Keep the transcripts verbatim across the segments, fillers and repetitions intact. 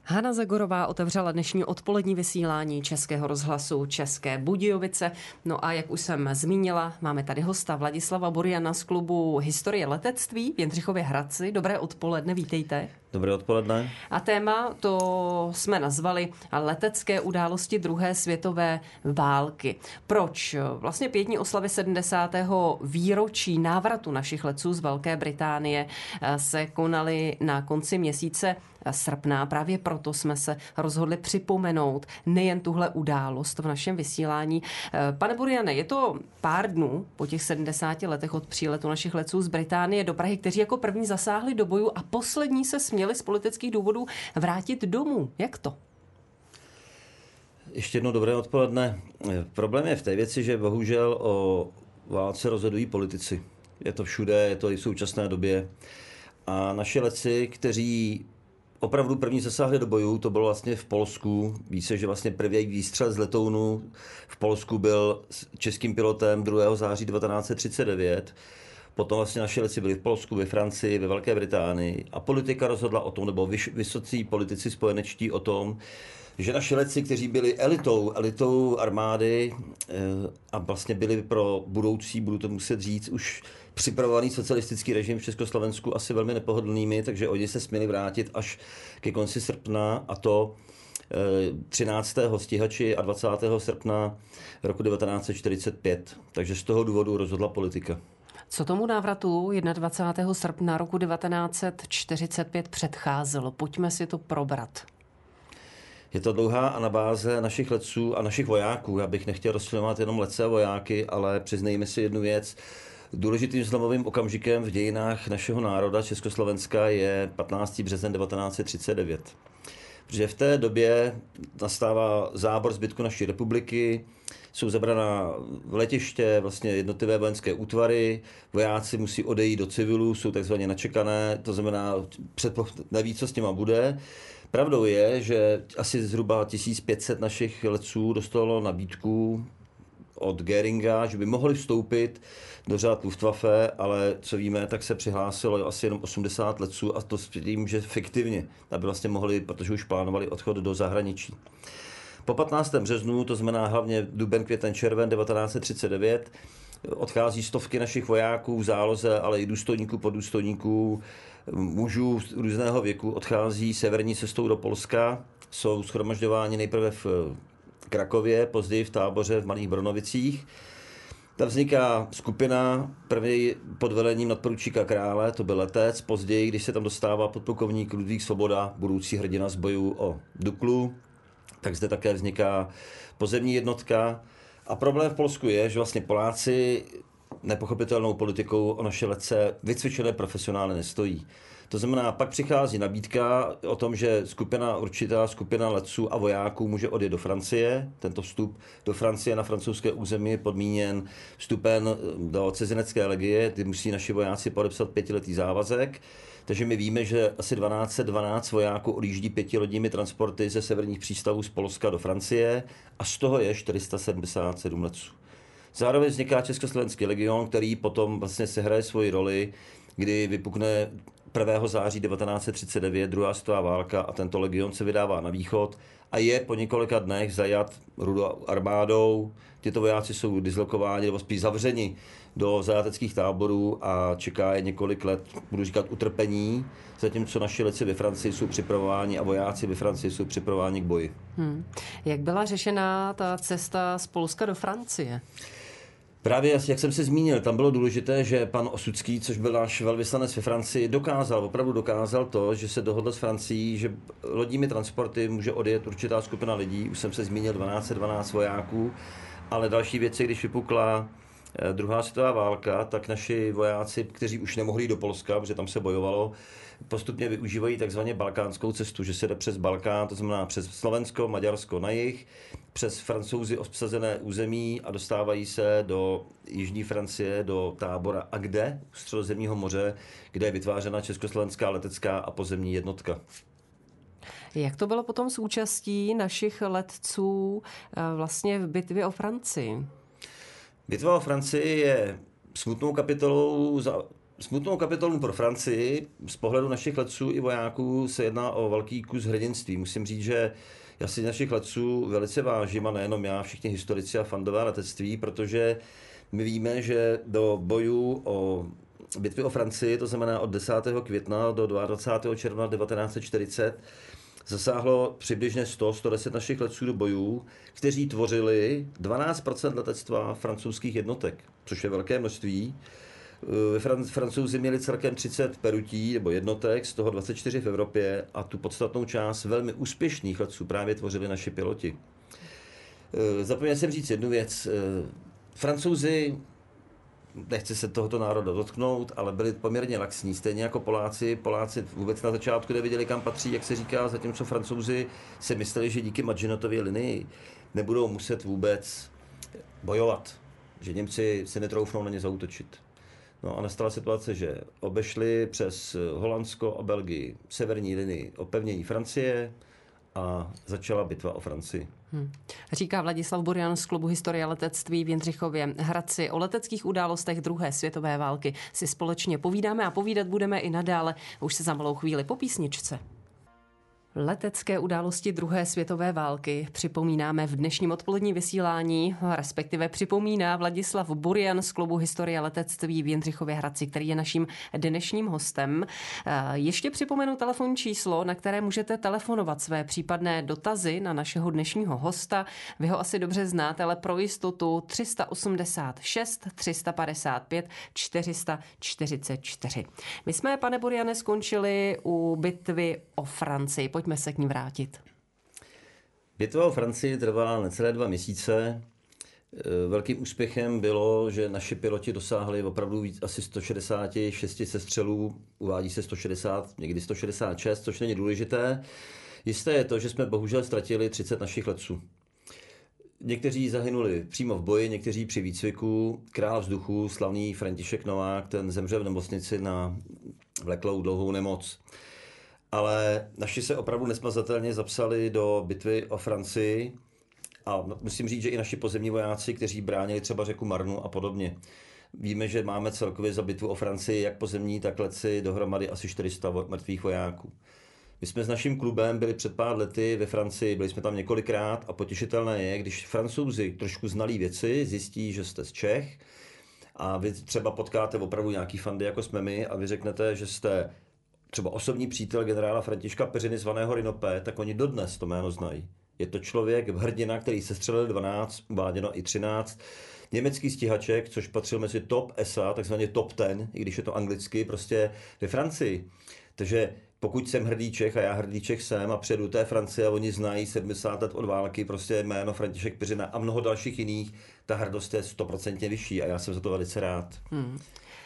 Hana Zagorová otevřela dnešní odpolední vysílání Českého rozhlasu České Budějovice. No a jak už jsem zmínila, máme tady hosta Vladislava Buriana z klubu Historie letectví v Jindřichově Hradci. Dobré odpoledne, vítejte. Dobré odpoledne. A téma to jsme nazvali letecké události druhé světové války. Proč? Vlastně pět dní oslavy sedmdesátého výročí návratu našich letců z Velké Británie se konaly na konci měsíce srpna. Právě proto jsme se rozhodli připomenout nejen tuhle událost v našem vysílání. Pane Buriane, je to pár dnů po těch sedmdesáti letech od příletu našich letců z Británie do Prahy, kteří jako první zasáhli do bojů a poslední se směli z politických důvodů vrátit domů. Jak to? Ještě jednou dobré odpoledne. Problém je v té věci, že bohužel o válce rozhodují politici. Je to všude, je to i v současné době. A naši letci, kteří opravdu první zasáhli do bojů, to bylo vlastně v Polsku. Ví se, že vlastně první výstřel z letounu v Polsku byl českým pilotem druhého září devatenáct set třicet devět. Potom vlastně naši letci byli v Polsku, ve Francii, ve Velké Británii a politika rozhodla o tom, nebo vysocí politici spojenečtí o tom, že naši letci, kteří byli elitou, elitou armády a vlastně byli pro budoucí, budu to muset říct, už připravovaný socialistický režim v Československu asi velmi nepohodlnými, takže oni se směli vrátit až ke konci srpna, a to třináctého stíhači a dvacátého srpna roku devatenáct set čtyřicet pět. Takže z toho důvodu rozhodla politika. Co tomu návratu dvacátého prvního srpna roku devatenáct set čtyřicet pět předcházelo? Pojďme si to probrat. Je to dlouhá anabáze našich letců a našich vojáků. Já bych nechtěl rozčlenovat jenom letce a vojáky, ale přiznejme si jednu věc. Důležitým zlomovým okamžikem v dějinách našeho národa Československa je patnáctého března devatenáct set třicet devět. Protože v té době nastává zábor zbytku naší republiky, jsou zabraná letiště, vlastně jednotlivé vojenské útvary, vojáci musí odejít do civilu, jsou takzvaně načekané, to znamená, předpo... neví, co s těma bude. Pravdou je, že asi zhruba tisíc pět set našich letců dostalo nabídku od Göringa, že by mohli vstoupit do řád Luftwaffe, ale co víme, tak se přihlásilo asi jenom osmdesát letců a to s tím, že fiktivně, aby vlastně mohli, protože už plánovali odchod do zahraničí. Po patnáctého březnu, to znamená hlavně duben, květen, červen devatenáct set třicet devět, odchází stovky našich vojáků v záloze, ale i důstojníků, podůstojníků, mužů různého věku, odchází severní cestou do Polska, jsou shromažďováni nejprve v Krakově, později v táboře v Malých Bronovicích. Tam vzniká skupina, první pod velením nadporučíka Krále, to byl letec, později, když se tam dostává podplukovník Ludvík Svoboda, budoucí hrdina z bojů o Duklu, tak zde také vzniká pozemní jednotka. A problém v Polsku je, že vlastně Poláci nepochopitelnou politikou o naše letce vycvičené profesionály nestojí. To znamená, pak přichází nabídka o tom, že skupina, určitá skupina letců a vojáků může odjet do Francie. Tento vstup do Francie na francouzské území je podmíněn vstupem do cizinecké legie, kdy musí naši vojáci podepsat pětiletý závazek. Takže my víme, že asi dvanáct set dvanáct vojáků odjíždí pětilodními transporty ze severních přístavů z Polska do Francie a z toho je čtyři sta sedmdesát sedm letců. Zároveň vzniká Československý legion, který potom vlastně sehraje svoji roli, kdy vypukne prvního září devatenáct set třicet devět druhá světová válka a tento legion se vydává na východ a je po několika dnech zajat Rudou armádou. Tyto vojáci jsou dislokováni nebo spíš zavřeni do zajateckých táborů a čeká je několik let, budu říkat, utrpení, zatímco naši letci ve Francii jsou připravováni a vojáci ve Francii jsou připravováni k boji. Hmm. Jak byla řešena ta cesta z Polska do Francie? Právě, jak jsem se zmínil, tam bylo důležité, že pan Osucký, což byl náš velvyslanec ve Francii, dokázal, opravdu dokázal to, že se dohodl s Francií, že lodními transporty může odjet určitá skupina lidí, už jsem se zmínil dvanáct set dvanáct vojáků, ale další věci, když vypukla druhá světová válka, tak naši vojáci, kteří už nemohli jít do Polska, protože tam se bojovalo, postupně využívají takzvaně balkánskou cestu, že se jde přes Balkán, to znamená přes Slovensko, Maďarsko na jih, přes Francouzi obsazené území a dostávají se do jižní Francie, do tábora a kde? U Středozemního moře, kde je vytvářena československá letecká a pozemní jednotka. Jak to bylo potom s účastí našich letců vlastně v bitvě o Francii? Bitva o Francii je smutnou kapitolou za smutnou kapitolu pro Francii. Z pohledu našich letců i vojáků se jedná o velký kus hrdinství. Musím říct, že já si našich letců velice vážím, a nejenom já, všichni historici a fandové letectví, protože my víme, že do bojů o bitvy o Francii, to znamená od desátého května do dvacátého druhého června devatenáct set čtyřicet, zasáhlo přibližně sto až sto deset našich letců do bojů, kteří tvořili dvanáct procent letectva francouzských jednotek, což je velké množství. Francouzi měli celkem třicet perutí nebo jednotek, z toho dvacet čtyři v Evropě, a tu podstatnou část velmi úspěšných letců právě tvořili naši piloti. Zapomněl jsem říct jednu věc. Francouzi, nechci se tohoto národa dotknout, ale byli poměrně laxní, stejně jako Poláci. Poláci vůbec na začátku nevěděli, kam patří, jak se říká, zatímco Francouzi si mysleli, že díky Maginottově linii nebudou muset vůbec bojovat, že Němci si netroufnou na ně zaútočit. No a nastala situace, že obešli přes Holandsko a Belgii severní linii opevnění Francie a začala bitva o Francii. Hmm. Říká Vladislav Burian z klubu Historie letectví v Jindřichově Hradci. O leteckých událostech druhé světové války si společně povídáme a povídat budeme i nadále. Už se za malou chvíli po písničce. Letecké události druhé světové války připomínáme v dnešním odpoledním vysílání, respektive připomíná Vladislav Burian z klubu Historie letectví v Jindřichově Hradci, který je naším dnešním hostem. Ještě připomenu telefonní číslo, na které můžete telefonovat své případné dotazy na našeho dnešního hosta. Vy ho asi dobře znáte, ale pro jistotu tři osmdesát šest, tři padesát pět, čtyři sta čtyřicet čtyři. My jsme, pane Buriane, skončili u bitvy o Francii. Pojďme se k ní vrátit. Bitva o Francii trvala necelé dva měsíce. Velkým úspěchem bylo, že naši piloti dosáhli opravdu víc, asi sto šedesát šest sestřelů, uvádí se sto šedesát, někdy sto šedesát šest, což není důležité. Jisté je to, že jsme bohužel ztratili třicet našich letců. Někteří zahynuli přímo v boji, někteří při výcviku. Král vzduchu, slavný František Novák, ten zemřel v nemocnici na vleklou dlouhou nemoc. Ale naši se opravdu nesmazatelně zapsali do bitvy o Francii a musím říct, že i naši pozemní vojáci, kteří bránili třeba řeku Marnu a podobně. Víme, že máme celkově za bitvu o Francii jak pozemní, tak letci dohromady asi čtyři sta mrtvých vojáků. My jsme s naším klubem byli před pár lety ve Francii, byli jsme tam několikrát a potěšitelné je, když Francouzi trošku znalí věci, zjistí, že jste z Čech a vy třeba potkáte opravdu nějaký fandy, jako jsme my, a vy řeknete, že jste třeba osobní přítel generála Františka Peřiny zvaného Rinopé, tak oni dodnes to jméno znají. Je to člověk, hrdina, který sestřelil dvanáct, uváděno i třináct německý stíhaček, což patřil mezi top S A, takzvaně top deset, i když je to anglicky, prostě ve Francii. Takže pokud jsem hrdý Čech a já hrdý Čech jsem a přijedu té Francie a oni znají sedmdesát let od války, prostě jméno František Peřina a mnoho dalších jiných, ta hrdost je stoprocentně vyšší a já jsem za to velice rád. Hmm.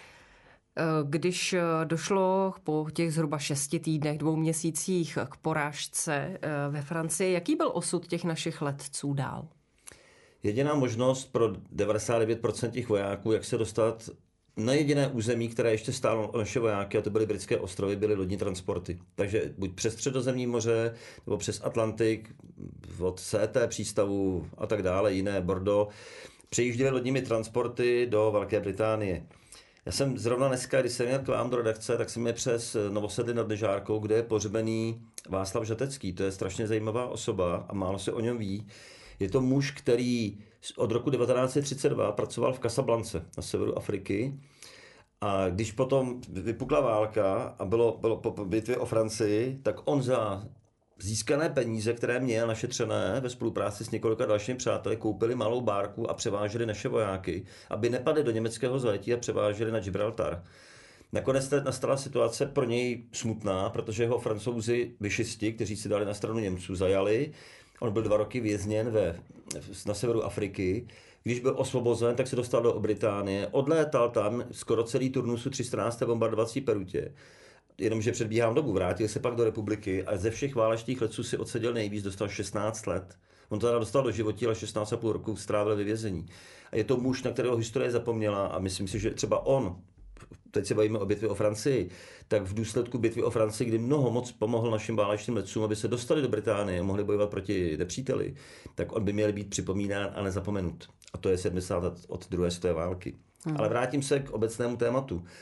Když došlo po těch zhruba šesti týdnech, dvou měsících k porážce ve Francii, jaký byl osud těch našich letců dál? Jediná možnost pro devadesát devět procent těch vojáků, jak se dostat na jediné území, které ještě stálo naše vojáky, a to byly britské ostrovy, byly lodní transporty. Takže buď přes Středozemní moře, nebo přes Atlantik, od C T přístavu a tak dále, jiné, Bordeaux, přejížděli lodními transporty do Velké Británie. Já jsem zrovna dneska, když jsem jel k vám do redakce, tak jsem je přes Novosedly nad Nežárkou, kde je pohřbený Václav Žatecký. To je strašně zajímavá osoba a málo se o něm ví. Je to muž, který od roku devatenáct set třicet dva pracoval v Casablance na severu Afriky. A když potom vypukla válka a bylo, bylo po bitvě o Francii, tak on za získané peníze, které měl našetřené ve spolupráci s několika dalšími přáteli, koupili malou bárku a převáželi naše vojáky, aby nepadli do německého zajetí a převáželi na Gibraltar. Nakonec nastala situace pro něj smutná, protože ho Francouzi vyšisti, kteří si dali na stranu Němců, zajali. On byl dva roky vězněn ve, na severu Afriky. Když byl osvobozen, tak se dostal do Británie. Odlétal tam skoro celý turnusu tři čtrnácté bombardovací perutě. Jenomže předbíhám dobu, vrátil se pak do republiky a ze všech válečných letců si odseděl nejvíc, dostal šestnáct let. On to teda dostal do životí, ale šestnáct a půl roku strávil ve vězení. A je to muž, na kterého historie zapomněla a myslím si, že třeba on, teď se bavíme o bitvě o Francii, tak v důsledku bitvy o Francii, kdy mnoho moc pomohl našim válečným letcům, aby se dostali do Británie a mohli bojovat proti nepříteli, tak on by měl být připomínán a nezapomenut. A to je sedmdesát let od druhé světové války. Hmm. Ale vrátím se k obecnému tématu.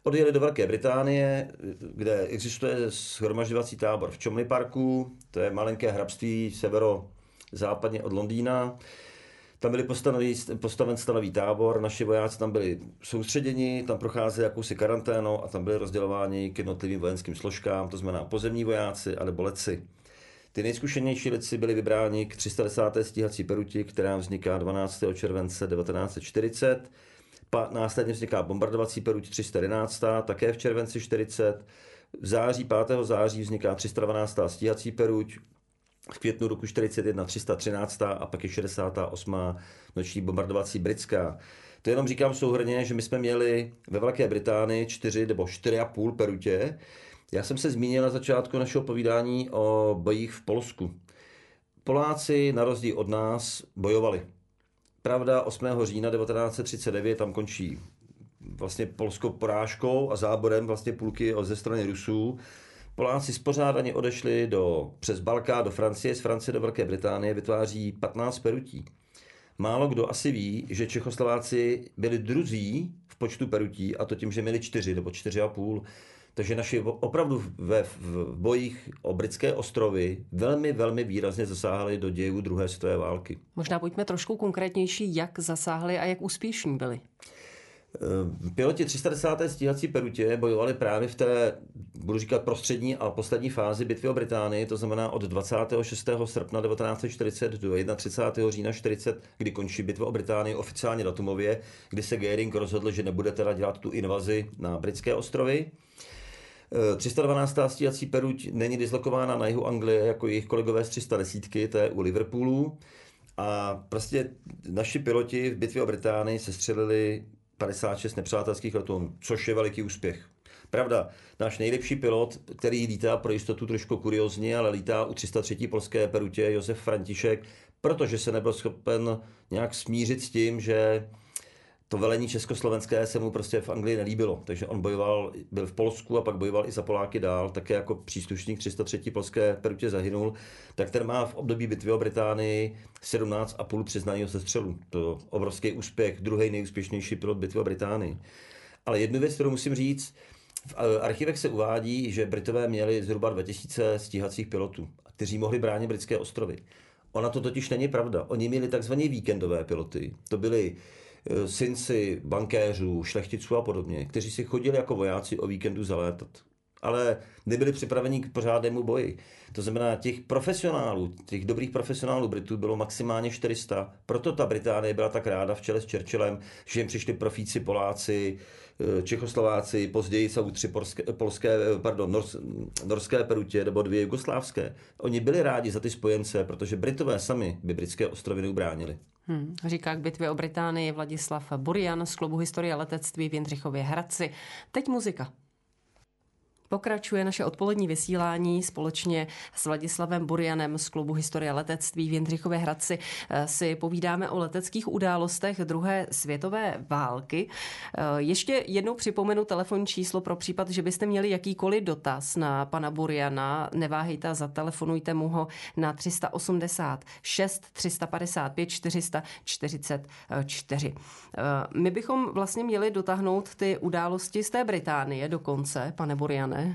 Odjeli do Velké Británie, kde existuje shromažďovací tábor v Cholmondeley Parku, to je malinké hrabství severozápadně od Londýna. Tam byli postaven stanový tábor, naši vojáci tam byli soustředěni, tam procházeli jakousi karanténou a tam byli rozdělováni k jednotlivým vojenským složkám, to znamená pozemní vojáci anebo letci. Ty nejzkušenější letci byli vybráni k tři sta desáté stíhací peruti, která vzniká dvanáctého července devatenáct set čtyřicet. Pa, následně vzniká bombardovací peruť tři sta jedenáct, také v červenci čtyřicet. V září, pátého září vzniká tři sta dvanáctá stíhací peruť, v květnu roku čtyřicet jedna tři sta třináctá a pak je šedesátá osmá noční bombardovací britská. To jenom říkám souhrnně, že my jsme měli ve Velké Británii čtyři nebo čtyři a půl perutě. Já jsem se zmínil na začátku našeho povídání o bojích v Polsku. Poláci na rozdíl od nás bojovali. Pravda, osmého října devatenáct set třicet devět tam končí vlastně polskou porážkou a záborem vlastně půlky ze strany Rusů. Poláci spořádaně odešli do, přes Balkán do Francie, z Francie do Velké Británie, vytváří patnáct perutí. Málo kdo asi ví, že Čechoslováci byli druzí v počtu perutí, a to tím, že měli čtyři nebo čtyři a půl. Takže naši opravdu ve, v bojích o britské ostrovy velmi, velmi výrazně zasáhli do dějů druhé světové války. Možná buďme trošku konkrétnější, jak zasáhli a jak úspěšní byli. Piloti tři sta desáté stíhací perutě bojovali právě v té, budu říkat, prostřední a poslední fázi bitvy o Británii, to znamená od dvacátého šestého srpna devatenáct set čtyřicet do třicátého prvního října čtyřicet, kdy končí bitva o Británii oficiálně datumově, kdy se Göring rozhodl, že nebude teda dělat tu invazi na britské ostrovy. tři sta dvanáctá stíhací peruť není dislokována na jihu Anglie jako jejich kolegové z tři sta deset, to je u Liverpoolu. A prostě naši piloti v bitvě o Británii sestřelili padesát šest nepřátelských letounů, což je veliký úspěch. Pravda, náš nejlepší pilot, který lítá pro jistotu trošku kuriozně, ale lítá u tři sta třetí polské perutě, Josef František, protože se nebyl schopen nějak smířit s tím, že to velení československé se mu prostě v Anglii nelíbilo. Takže on bojoval, byl v Polsku a pak bojoval i za Poláky dál, také jako příslušník tři sta třetí polské perutě zahynul. Tak ten má v období bitvy o Británii sedmnáct a půl přiznaného sestřelu. To je obrovský úspěch, druhý nejúspěšnější pilot bitvy o Británii. Ale jednu věc, kterou musím říct, v archivech se uvádí, že Britové měli zhruba dva tisíce stíhacích pilotů, kteří mohli bránit britské ostrovy. Ona to totiž není pravda. Oni měli takzvané víkendové piloty. To byli synci bankéřů, šlechticů a podobně, kteří si chodili jako vojáci o víkendu zalétat. Ale nebyli připraveni k pořádnému boji. To znamená, těch profesionálů, těch dobrých profesionálů Britů bylo maximálně čtyři sta. Proto ta Británie byla tak ráda v čele s Churchillem, že jim přišli profíci Poláci, Čechoslováci, později jsou tři polské, polské, pardon, nors, norské perutě nebo dvě jugoslávské. Oni byli rádi za ty spojence, protože Britové sami by britské ostrovy neubránili. Hmm, říká k bitvě o Británii Vladislav Burian z Klubu historie letectví v Jindřichově Hradci. Teď muzika. Pokračuje naše odpolední vysílání společně s Vladislavem Burianem z Klubu historie letectví v Jindřichově Hradci. Si povídáme o leteckých událostech druhé světové války. Ještě jednou připomenu telefonní číslo pro případ, že byste měli jakýkoliv dotaz na pana Buriana. Neváhejte a zatelefonujte mu ho na tři osmdesát šest tři padesát pět čtyři čtyřicet čtyři. My bychom vlastně měli dotáhnout ty události z té Británie do konce, pane Buriane.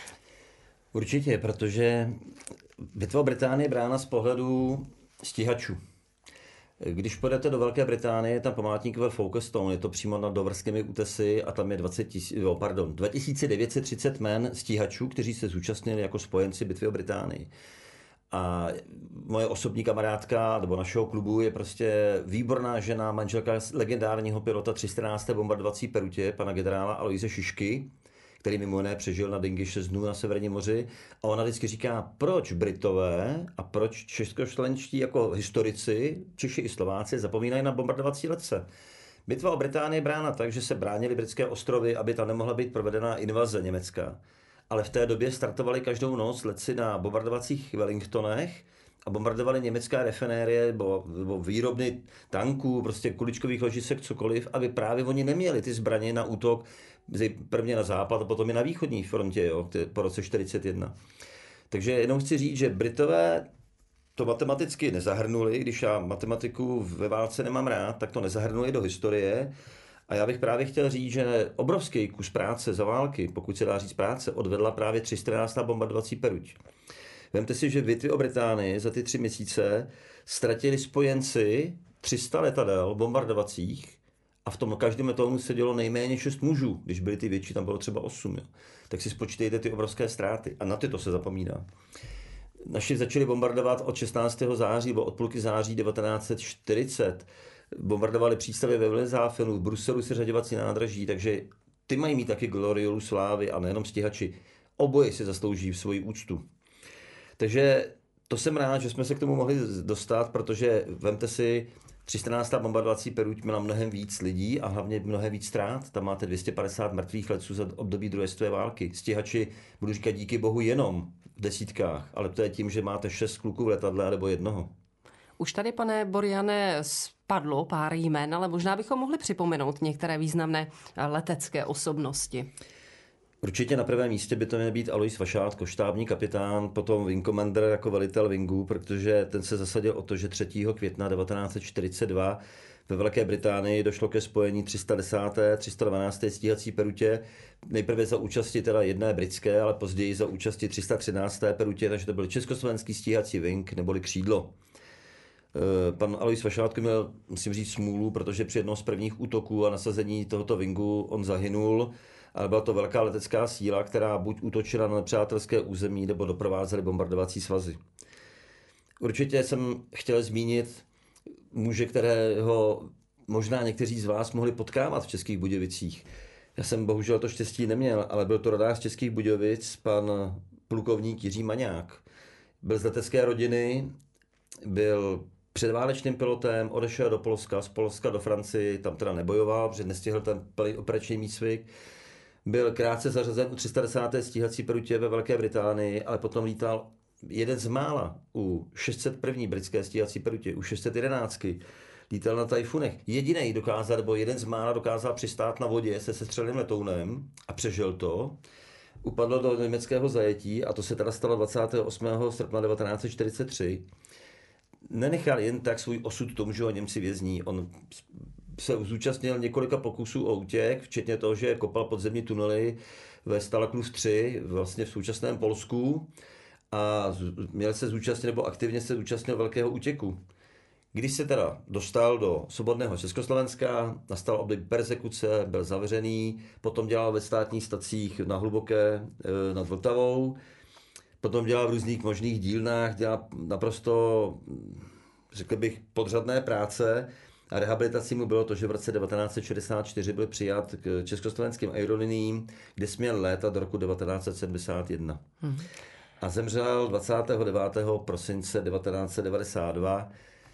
Určitě, protože bitva o Británii je brána z pohledu stíhačů. Když půjdete do Velké Británie, je tam památník ve Folkestone, je to přímo nad Doverskými útesy a tam je dvacet tisíc, jo, pardon, dva tisíce devět set třicet men stíhačů, kteří se zúčastnili jako spojenci bitvy o Británii. A moje osobní kamarádka nebo našeho klubu je prostě výborná žena, manželka legendárního pilota tři sta jedenácté bombardovací perutě, pana generála Aloise Šišky, který mimo jiné přežil na Dingy šest dnů na Severním moři. A ona vždycky říká, proč Britové a proč českoslovenští jako historici, Češi i Slováci zapomínají na bombardovací letce. Bitva o Británii je brána tak, že se bránili britské ostrovy, aby tam nemohla být provedena invaze německá. Ale v té době startovali každou noc letci na bombardovacích Wellingtonech a bombardovali německá refinérie nebo, nebo výrobny tanků, prostě kuličkových ložisek, cokoliv, aby právě oni neměli ty zbraně na útok prvně na západ a potom i na východní frontě, jo, po roce čtyřicet jedna. Takže jenom chci říct, že Britové to matematicky nezahrnuli, když já matematiku ve válce nemám rád, tak to nezahrnuli do historie. A já bych právě chtěl říct, že obrovský kus práce za války, pokud se dá říct práce, odvedla právě tři sta jedenáctá bombardovací peruť. Vemte si, že v bitvě o Británii za ty tři měsíce ztratili spojenci tři sta letadel bombardovacích a v tom každém letounu sedělo nejméně šest mužů, když byly ty větší, tam bylo třeba osm. Jo. Tak si spočítejte ty obrovské ztráty a na ty to se zapomíná. Naši začali bombardovat od šestnáctého září nebo od půlky září devatenáct set čtyřicet. Bombardovali přístavy ve Wilhelmshavenu, v Bruselu se řaďovací nádraží, takže ty mají mít taky gloriolu slávy a nejenom stíhači. Oboje si zaslouží svoji úctu. Takže to jsem rád, že jsme se k tomu mohli dostat, protože vemte si, tři sta jedenáctá bombardovací peruť měla mnohem víc lidí a hlavně mnohem víc ztrát. Tam máte dvě stě padesát mrtvých letců za období druhé světové války. Stíhači, budu říkat díky bohu, jenom v desítkách, ale to je tím, že máte šest kluků v letadle nebo jednoho. Už tady, pane Buriane, spadlo pár jmen, ale možná bychom mohli připomenout některé významné letecké osobnosti. Určitě na prvém místě by to měl být Alois Vašátko, štábní kapitán, potom wing commander jako velitel wingu, protože ten se zasadil o to, že třetího května devatenáct set čtyřicet dva ve Velké Británii došlo ke spojení tři sta desáté tři sta dvanácté stíhací perutě, nejprve za účasti teda jedné britské, ale později za účasti tři sta třinácté perutě, takže to byl československý stíhací wing neboli křídlo. Pan Alois Vašátko měl, musím říct, smůlu, protože při jednom z prvních útoků a nasazení tohoto wingu on zahynul, ale byla to velká letecká síla, která buď útočila na nepřátelské území, nebo doprovázely bombardovací svazy. Určitě jsem chtěl zmínit muže, kterého možná někteří z vás mohli potkávat v Českých Budějovicích. Já jsem bohužel to štěstí neměl, ale byl to rodář z Českých Budějovic, pan plukovník Jiří Maňák. Byl z letecké rodiny, byl předválečným pilotem, odešel do Polska, z Polska do Francii, tam teda nebojoval, protože nestihl ten plný operační výcvik. Byl krátce zařazen u tři sta desáté stíhací perutě ve Velké Británii, ale potom lítal jeden z mála u šest set jedna britské stíhací perutě, u šest set jedenáct. Lítal na Tajfunech. Jedinej dokázal, nebo jeden z mála dokázal přistát na vodě se sestřelným letounem a přežil to. Upadl do německého zajetí a to se teda stalo dvacátého osmého srpna devatenáct set čtyřicet tři. Nenechal jen tak svůj osud tomu, že ho Němci vězní. On se zúčastnil několika pokusů o útěk, včetně toho, že kopal podzemní tunely ve Stalaklův tři, vlastně v současném Polsku, a měl se zúčastnit, nebo aktivně se zúčastnil velkého útěku. Když se teda dostal do svobodného Československa, nastal období perzekuce, byl zavřený, potom dělal ve státních stacích na Hluboké nad Vltavou, potom dělal v různých možných dílnách, dělal naprosto, řekl bych, podřadné práce. A rehabilitací mu bylo to, že v roce devatenáct set šedesát čtyři byl přijat k československým aeroliniím, kde směl létat do roku devatenáct set sedmdesát jedna. Hmm. A zemřel dvacátého devátého prosince devatenáct set devadesát dva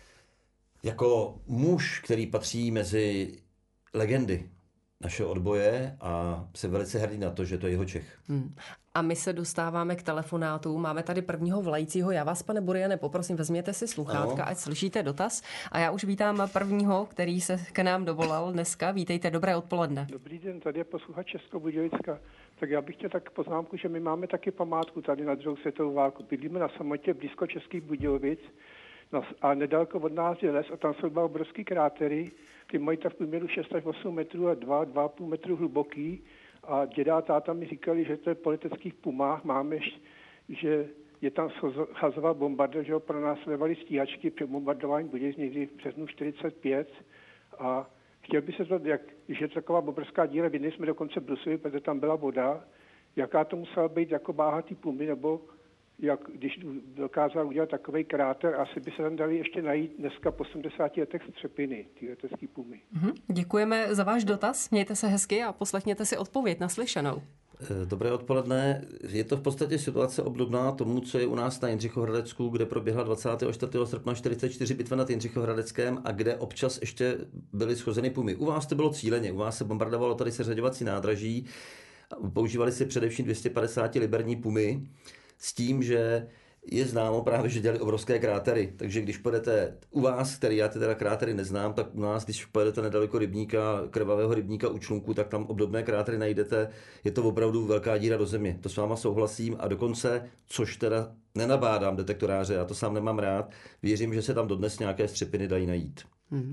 jako muž, který patří mezi legendy našeho odboje a jsem velice hrdý na to, že to je jeho Čech. Hmm. A my se dostáváme k telefonátu. Máme tady prvního volajícího. Já vás, pane Buriane, poprosím, vezměte si sluchátka, ať slyšíte dotaz. A já už vítám prvního, který se k nám dovolal dneska. Vítejte, dobré odpoledne. Dobrý den, tady je posluchač Českobudějovicka. Tak já bych chtěl tak poznámku, že my máme taky památku tady na druhou světovou válku. Bydlíme na samotě blízko Českých Budějovic a nedaleko od nás je les a tam jsou dva obrovský krátery. Ty mají tak v průměru šest až osm metrů a dva, dva a půl metru hluboký. A děda a táta mi říkali, že to je po leteckých pumách. Máme, že je tam hazová bombarda, že ho pro nás levali stíhačky při bombardování Budějic někdy v březnu čtyřicet pět. A chtěl bych se zvat, jak, že je taková obrovská díra, viděli jsme dokonce Brusely, protože tam byla voda. Jaká to musela být jako váha ty pumy, nebo jak, když dokázal udělat takovej kráter, asi by se tam dali ještě najít dneska po osmdesáti letech střepiny, ty letecký pumy. Mm-hmm. Děkujeme za váš dotaz, mějte se hezky a poslechněte si odpověď naslyšenou. Dobré odpoledne. Je to v podstatě situace obdobná tomu, co je u nás na Jindřichohradecku, kde proběhla dvacátého čtvrtého srpna čtyřicet čtyři bitva nad Jindřichohradeckém a kde občas ještě byly schozeny pumy. U vás to bylo cíleně, u vás se bombardovalo tady seřaďovací nádraží, používali se především dvě stě padesát liberní pumy, s tím, že je známo právě, že dělali obrovské krátery. Takže když pojedete u vás, který já teda krátery neznám, tak u nás, když pojedete nedaleko rybníka, krvavého rybníka u Člunku, tak tam obdobné krátery najdete. Je to opravdu velká díra do země. To s váma souhlasím a dokonce, což teda nenabádám detektoráře, já to sám nemám rád, věřím, že se tam dodnes nějaké střepiny dají najít. Hmm.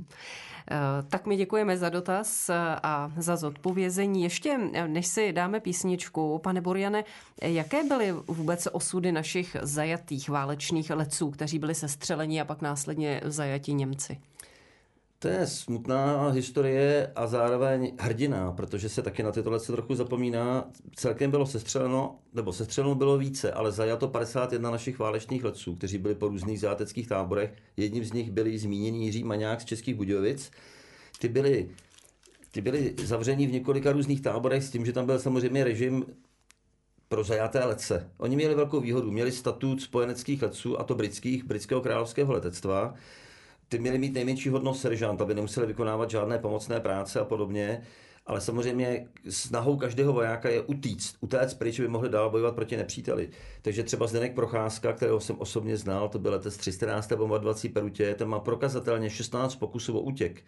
Tak my děkujeme za dotaz a za zodpovězení. Ještě než si dáme písničku, pane Buriane, jaké byly vůbec osudy našich zajatých válečných letců, kteří byli sestřeleni a pak následně zajati Němci? To je smutná historie a zároveň hrdina, protože se taky na tyto letce trochu zapomíná. Celkem bylo sestřeleno, nebo sestřeleno bylo více, ale zajato padesát jedna našich válečných letců, kteří byli po různých záteckých táborech. Jedním z nich byli zmíněný Jiří Maňák z Českých Budějovic. Ty byli, ty byli zavření v několika různých táborech s tím, že tam byl samozřejmě režim pro zajaté letce. Oni měli velkou výhodu, měli statut spojeneckých letců, a to britských, britského královského letectva. Ty měli mít nejmenší hodnost seržant, aby nemuseli vykonávat žádné pomocné práce a podobně, ale samozřejmě snahou každého vojáka je utíct, utéct pryč, aby mohli dál bojovat proti nepříteli. Takže třeba Zdeněk Procházka, kterého jsem osobně znal, to byl letec tři sta jedenáct bombardovací Perutě, ten má prokazatelně šestnáct pokusů o útěk.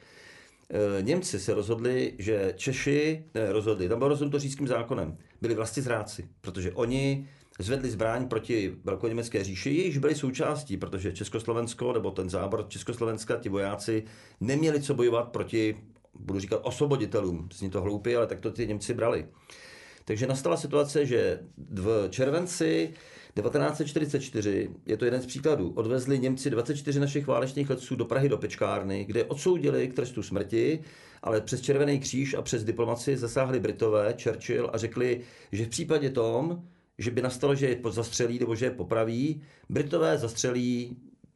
Němci se rozhodli, že Češi, ne, rozhodli, tam bylo rozhodnuto říšským zákonem, byli vlastizráci, protože oni zvedli zbraň proti velkoněmecké říši, jejíž byli součástí, protože Československo, nebo ten zábor Československa, ti vojáci neměli co bojovat proti, budu říkat, osvoboditelům. Zní to hloupě, ale tak to ty Němci brali. Takže nastala situace, že v červenci devatenáct set čtyřicet čtyři, je to jeden z příkladů, odvezli Němci dvacet čtyři našich válečných letců do Prahy do Pečkárny, kde odsoudili k trestu smrti, ale přes Červený kříž a přes diplomaci zasáhli Britové, Churchill, a řekli, že v případě tom, že by nastalo, že je zastřelí nebo že je popraví, Britové zastřelí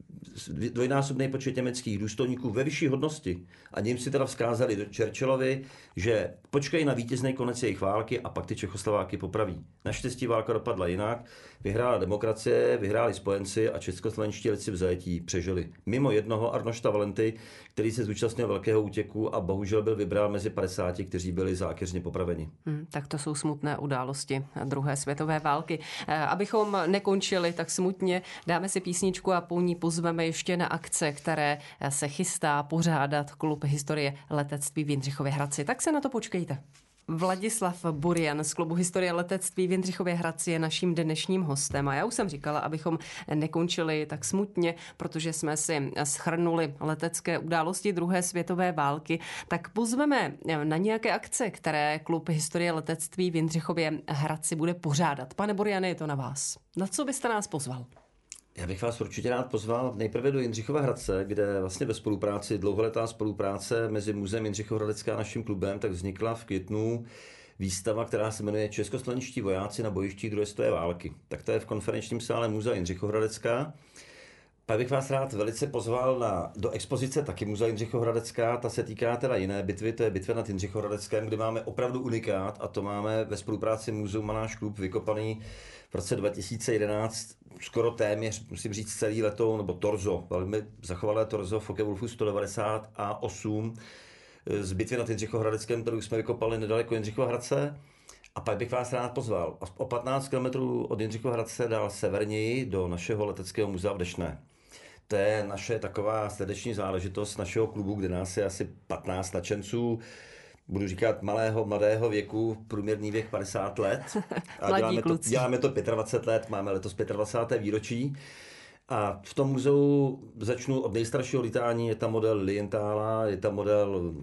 dvojnásobný počet německých důstojníků ve vyšší hodnosti. A Němci teda vzkázali do Churchillovi, že počkají na vítězný konec jejich války a pak ty Čechoslováky popraví. Naštěstí válka dopadla jinak, vyhrála demokracie, vyhráli spojenci a českoslovenští letci v zajetí přežili. Mimo jednoho Arnošta Valenty, který se zúčastnil velkého útěku a bohužel byl vybrán mezi padesáti, kteří byli zákeřně popraveni. Hmm, tak to jsou smutné události druhé světové války. Abychom nekončili tak smutně, dáme si písničku a po ní pozveme ještě na akce, které se chystá pořádat Klub historie letectví v Jindřichově Hradci. Tak se na to počkejte. Vladislav Burian z Klubu historie letectví v Jindřichově Hradci je naším dnešním hostem. A já už jsem říkala, abychom nekončili tak smutně, protože jsme si shrnuli letecké události druhé světové války, tak pozveme na nějaké akce, které Klub historie letectví v Jindřichově Hradci bude pořádat. Pane Buriane, je to na vás. Na co byste nás pozval? Já bych vás určitě rád pozval nejprve do Jindřichova Hradce, kde vlastně ve spolupráci, dlouholetá spolupráce mezi Muzeem Jindřichova Hradecka a naším klubem, tak vznikla v květnu výstava, která se jmenuje Českoslovenští vojáci na bojištích druhé světové války. Tak to je v konferenčním sále Muzea Jindřichova Hradecka. Pak bych vás rád velice pozval na, do expozice taky Muzea Jindřichova Hradecka. Ta se týká teda jiné bitvy, to je bitva nad Jindřichovem Hradeckem, kde máme opravdu unikát, a to máme ve spolupráci Muzeum a náš klub vykopaný v roce dva tisíce jedenáct skoro téměř, musím říct, celý letoun, nebo torzo, velmi zachovalé torzo Focke-Wulfu sto devadesát A osm z bitvy nad Jindřichovem Hradeckem, kterou jsme vykopali nedaleko Jindřichova Hradce. A pak bych vás rád pozval o patnáct kilometrů od Jindřichova Hradce dál severněji do našeho leteckého muzea v Deštné. To je naše taková srdeční záležitost našeho klubu, kde nás je asi patnáct nadšenců, budu říkat malého, mladého věku, průměrný věk padesát let. A děláme to, děláme to dvacet pět let, máme letos dvacáté páté výročí. A v tom muzeu začnu od nejstaršího lítání, je tam model Lilienthala, je tam model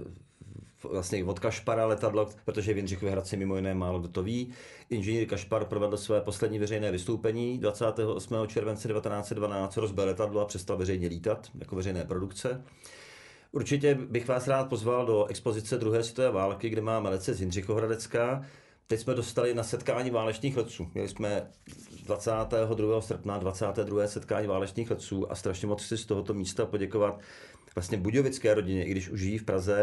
vlastně od Kašpara letadlo, protože v Jindřichově Hradci mimo jiné málo kdo to ví. Inženýr Kašpar provedl své poslední veřejné vystoupení dvacátého osmého července devatenáct set dvanáct, rozbil letadlo a přestal veřejně lítat jako veřejné produkce. Určitě bych vás rád pozval do expozice druhé světové války, kde máme letce z Jindřichova Hradecka. Teď jsme dostali na setkání válečných letců. Měli jsme dvacátého druhého srpna dvacáté druhé setkání válečných letců a strašně moc chci z tohoto místa poděkovat vlastně budějovické rodině, i když už žijí v Praze,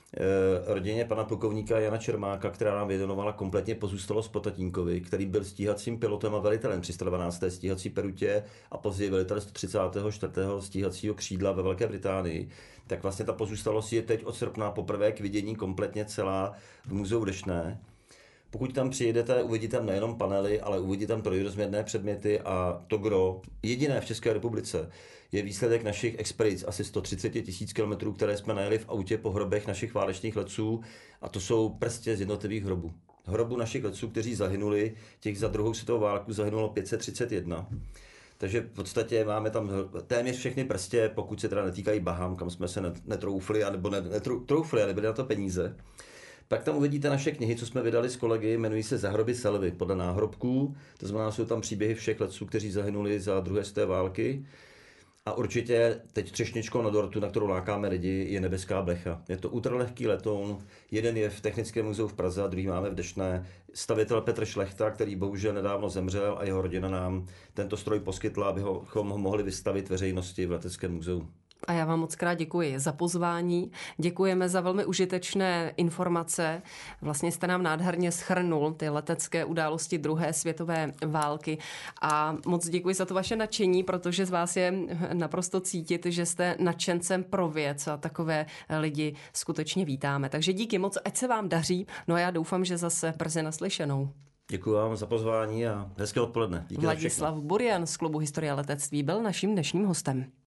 rodině pana plukovníka Jana Čermáka, která nám věnovala kompletně pozůstalost po tatínkovi, který byl stíhacím pilotem a velitelem tři sta dvanácté stíhací Perutě a později velitel sto třicátého čtvrtého stíhacího křídla ve Velké Británii. Tak vlastně ta pozůstalost je teď od srpna poprvé k vidění kompletně celá v muzeu v Deštné. Pokud tam přijedete, uvidíte tam nejenom panely, ale uvidíte tam trojrozměrné předměty a to gro, jediné v České republice, je výsledek našich expedic, asi sto třicet tisíc kilometrů, které jsme najeli v autě po hrobech našich válečných letců, a to jsou prstě z jednotlivých hrobů. Hrobu našich letců, kteří zahynuli, těch za druhou světovou válku zahynulo pět set třicet jedna. Takže v podstatě máme tam téměř všechny prstě, pokud se teda netýkají Baham, kam jsme se netroufli, anebo netroufli a nebyly na to peníze. Pak tam uvidíte naše knihy, co jsme vydali s kolegy, jmenují se Zahroby Selvy podle náhrobků. To znamená, jsou tam příběhy všech letců, kteří zahynuli za druhé světové války. A určitě teď třešničkou na dortu, na kterou lákáme lidi, je Nebeská blecha. Je to ultralehký letoun, jeden je v Technickém muzeu v Praze a druhý máme v Deštné. Stavitel Petr Šlechta, který bohužel nedávno zemřel, a jeho rodina nám tento stroj poskytla, abychom ho mohli vystavit veřejnosti v Leteckém muzeu. A já vám moc krát děkuji za pozvání. Děkujeme za velmi užitečné informace. Vlastně jste nám nádherně shrnul ty letecké události druhé světové války. A moc děkuji za to vaše nadšení, protože z vás je naprosto cítit, že jste nadšencem pro věc a takové lidi skutečně vítáme. Takže díky moc, ať se vám daří. No a já doufám, že zase brzy naslyšenou. Děkuji vám za pozvání a hezké odpoledne. Díky. Vladislav Burian z Klubu Historie letectví byl naším dnešním hostem.